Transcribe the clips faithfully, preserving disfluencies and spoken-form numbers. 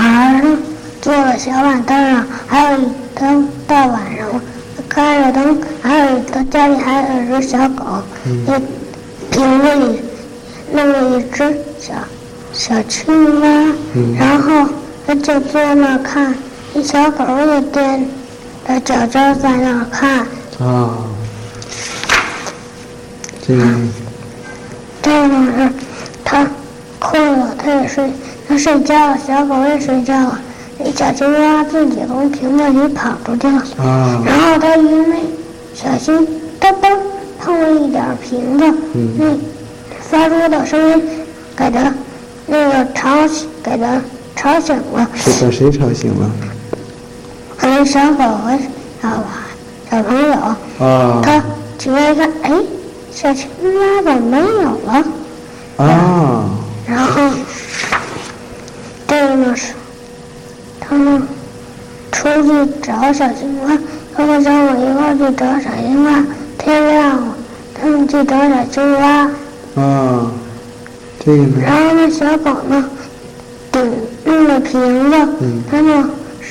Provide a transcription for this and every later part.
孩呢坐在小板凳上，还有一灯，到晚上开着灯，还有一个家里还有一只小狗， 嗯、 一瓶子里弄了一只小小青蛙， 嗯、 然后他就坐那看，一小狗也踮着脚尖在那看。 啊，这个这个是他困了，他也睡，他睡觉了，小狗也睡觉了。小青蛙自己从瓶子里跑出去了， 啊， 然后他因为小心噔噔碰了一点瓶子， 嗯， 那发出的声音给他那个吵醒，给他吵醒了。 是把谁吵醒了？ 可能小狗和小娃小朋友。 啊， 他起来一看，哎，小青蛙怎么没有了？ 啊， 然后这个呢是他们出去找小青蛙，他和小狗一块去找小青蛙。天亮了，他们去找小青蛙。 啊，这个呢？ 然后那小狗呢，顶弄了瓶子， 嗯， 他们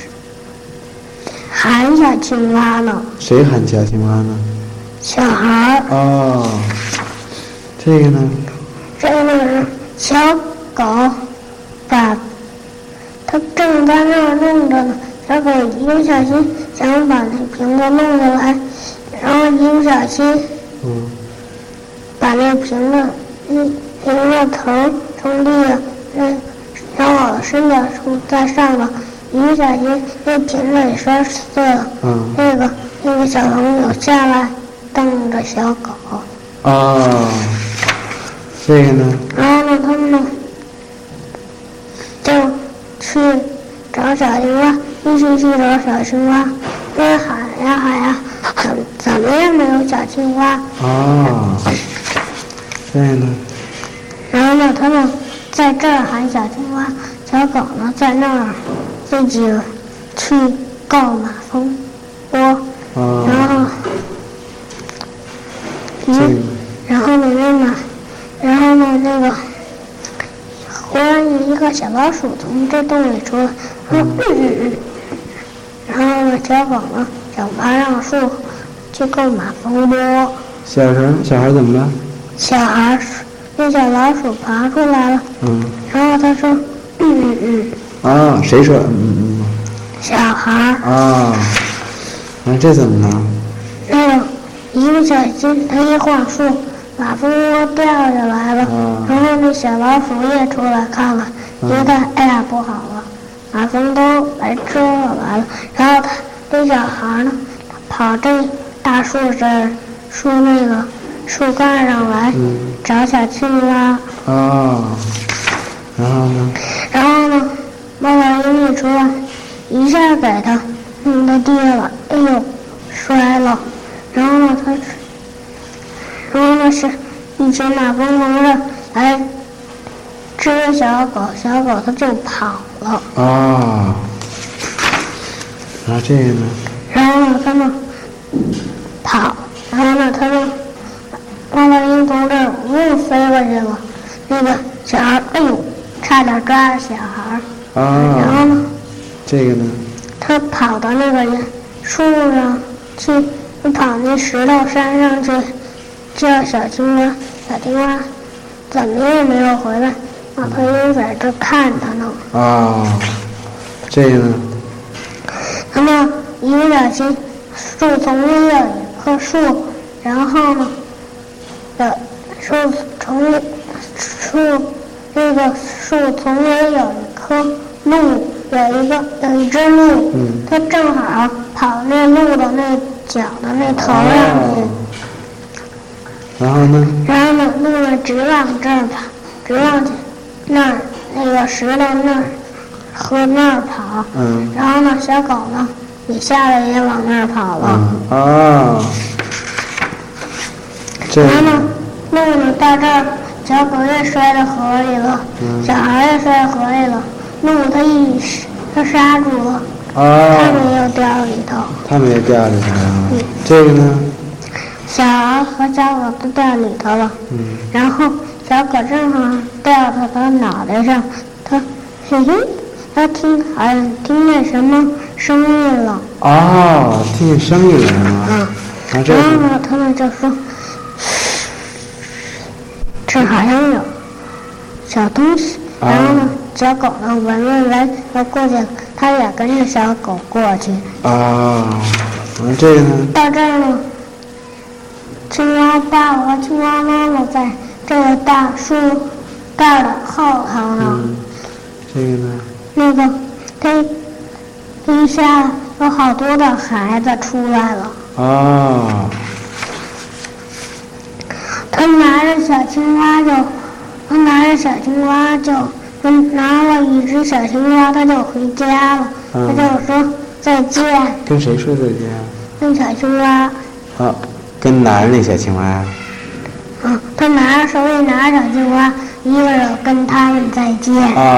喊小青蛙呢。 谁喊小青蛙呢？ 小孩儿。 哦，这个呢？ 这个是小狗把，它正在那儿弄着呢。小狗一不小心想把那瓶子弄下来，然后一不小心， 嗯， 把那瓶子一瓶子头从地上，嗯，小狗的身子从在上头，一不小心那瓶子也摔碎了。 嗯， 那个那个小朋友下来瞪着小狗。 啊，这个呢？ 然后呢，他们呢就去找小青蛙，一起去找小青蛙，那喊呀喊呀，怎怎么也没有小青蛙。 啊，这个呢？ 然后呢，他们在这儿喊小青蛙，小狗呢在那儿自己去购马蜂窝。 啊， 然后，嗯，然后呢，那马，然后呢，那个。忽然有一个小老鼠从这洞里出来，嗯嗯嗯，然后呢，小狗呢想爬上树去购马蜂窝。 小孩小孩怎么了？ 小孩那小老鼠爬出来了， 嗯， 然后他说嗯嗯嗯。 啊，谁说嗯嗯？ 小孩。 啊，啊，这怎么了？ 那个一不小心他一晃树，马蜂窝掉下来了， 啊、 然后那小老鼠也出来看了，一看，哎呀不好了，马蜂都来蛰了来了。然后他这小孩呢，跑这大树这树那个树干上来、 嗯、 找小青蛙。 啊，然后呢？ 然后呢，猫头鹰一出来，一下给他弄到地了，哎呦，摔了。然后呢，他。然后呢是一群马蜂围着来追小狗，小狗它就跑了。 啊，然后这个呢？ 然后呢，他们跑，然后呢，他们猫头鹰从这儿呜飞过去了。那个小孩，哎呦，差点抓着小孩。 啊。 然后呢？ 这个呢？ 他跑到那个树上去，跑那石头山上去。叫小青蛙，小青蛙怎么也没有回来，马头鹰在这看他呢。 啊，这个呢？ 他们一不小心，树丛里有一棵树，然后呢，的树丛里树那个树丛里有一棵鹿，有一个有一只鹿， 嗯， 它正好跑那鹿的那脚的那头上去。 哦，然后呢？ 然后呢，那个直往这儿跑，直往那儿那个石头那儿和那儿跑。 嗯。 然后呢，小狗呢也下来也往那儿跑了。 嗯、啊。这。 然后呢，鹿呢到这儿，小狗也摔到河里了， 嗯、 小孩也摔到河里了。鹿它一它刹住了。 啊。 它没有掉里头。 它没有掉里头啊。 嗯。 这个呢？ 小孩和小狗都掉里头了， 嗯， 然后小狗正好掉到它脑袋上，它嘿嘿， 他听好像听见什么声音了。 哦，听见声音了是吗？ 嗯。 然后这然后呢，他们就说，这好像有小东西。 啊、 然后呢，小狗呢闻闻闻，要过去，它也跟着小狗过去。 啊，然后这个呢？ 到这儿呢，青蛙爸爸和青蛙妈妈在这个大树盖的后头呢。 嗯，这个呢？ 那个，它一下有好多的孩子出来了。 哦。 他拿着小青蛙就，他拿着小青蛙就，拿了一只小青蛙，他就回家了。嗯、他就说再见。 跟谁说再见？ 跟小青蛙。 啊，跟拿着那小青蛙。 嗯，他拿着手里拿着小青蛙，一个人跟他们再见。 啊。